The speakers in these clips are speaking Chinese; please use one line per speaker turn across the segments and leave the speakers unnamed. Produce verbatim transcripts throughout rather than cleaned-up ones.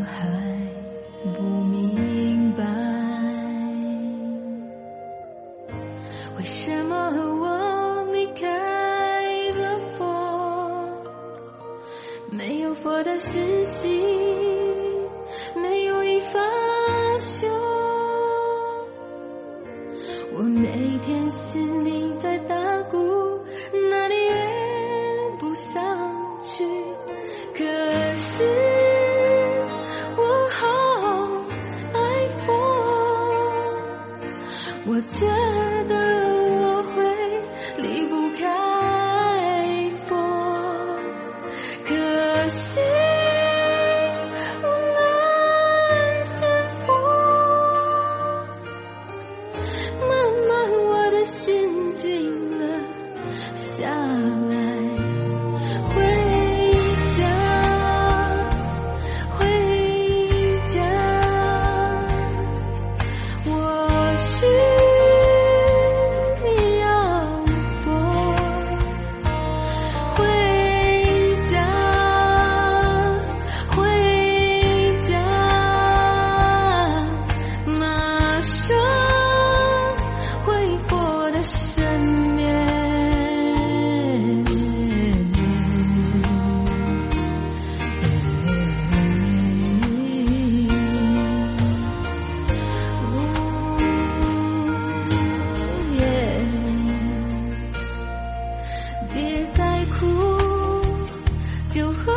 还不明白，为什么我离开了佛，没有佛的实习，没有一法修，我每天心里在打鼓，哪里也不想去，可是我好爱佛，我觉得我会离不开佛，可惜我难见佛，慢慢我的心静了下来，回家回家，我需要佛，回家回家，马上回佛的身边。别再哭，就和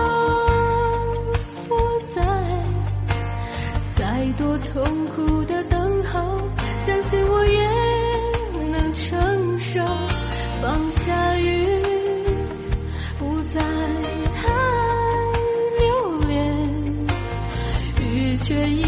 佛在，再多痛苦的等候，相信我也能承受，放下雨，不再太留恋，雨却